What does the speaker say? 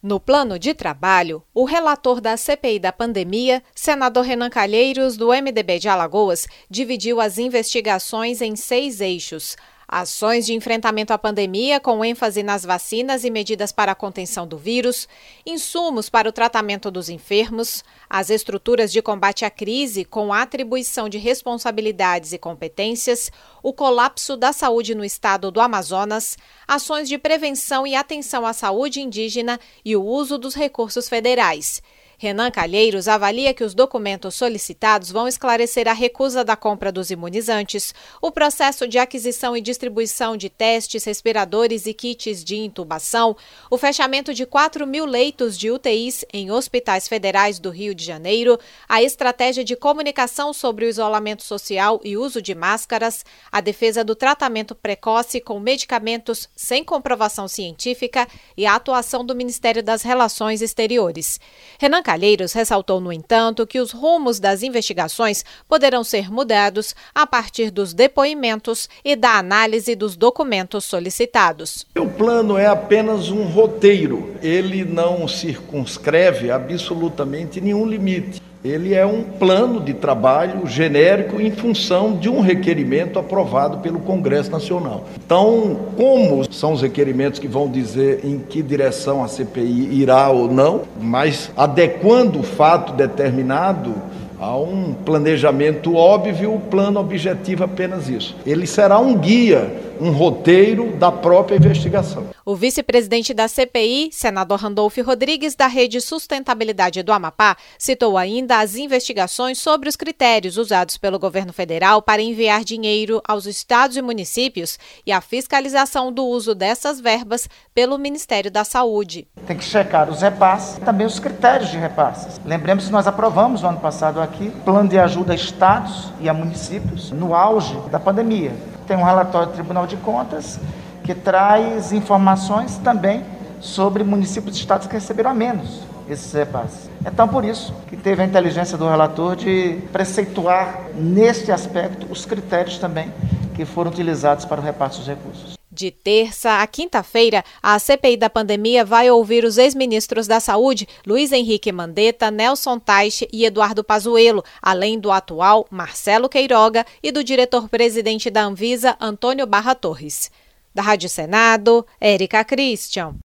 No plano de trabalho, o relator da CPI da pandemia, senador Renan Calheiros, do MDB de Alagoas, dividiu as investigações em 6 eixos. Ações de enfrentamento à pandemia, com ênfase nas vacinas e medidas para a contenção do vírus, insumos para o tratamento dos enfermos, as estruturas de combate à crise, com atribuição de responsabilidades e competências, o colapso da saúde no estado do Amazonas, ações de prevenção e atenção à saúde indígena e o uso dos recursos federais. Renan Calheiros avalia que os documentos solicitados vão esclarecer a recusa da compra dos imunizantes, o processo de aquisição e distribuição de testes, respiradores e kits de intubação, o fechamento de 4.000 leitos de UTIs em hospitais federais do Rio de Janeiro, a estratégia de comunicação sobre o isolamento social e uso de máscaras, a defesa do tratamento precoce com medicamentos sem comprovação científica e a atuação do Ministério das Relações Exteriores. Renan Calheiros ressaltou, no entanto, que os rumos das investigações poderão ser mudados a partir dos depoimentos e da análise dos documentos solicitados. O plano é apenas um roteiro, ele não circunscreve absolutamente nenhum limite. Ele é um plano de trabalho genérico em função de um requerimento aprovado pelo Congresso Nacional. Então, como são os requerimentos que vão dizer em que direção a CPI irá ou não, mas adequando o fato determinado a um planejamento óbvio, o plano objetiva apenas isso. Ele será um guia, um roteiro da própria investigação. O vice-presidente da CPI, senador Randolfo Rodrigues, da Rede Sustentabilidade do Amapá, citou ainda as investigações sobre os critérios usados pelo governo federal para enviar dinheiro aos estados e municípios e a fiscalização do uso dessas verbas pelo Ministério da Saúde. Tem que checar os repasses, também os critérios de repasses. Lembremos que nós aprovamos no ano passado aqui plano de ajuda a estados e a municípios no auge da pandemia. Tem um relatório do Tribunal de Contas que traz informações também sobre municípios e estados que receberam a menos esses repasses. Então, por isso que teve a inteligência do relator de preceituar, neste aspecto, os critérios também que foram utilizados para o repasse dos recursos. De terça a quinta-feira, a CPI da pandemia vai ouvir os ex-ministros da Saúde, Luiz Henrique Mandetta, Nelson Teich e Eduardo Pazuello, além do atual Marcelo Queiroga e do diretor-presidente da Anvisa, Antônio Barra Torres. Da Rádio Senado, Érica Christian.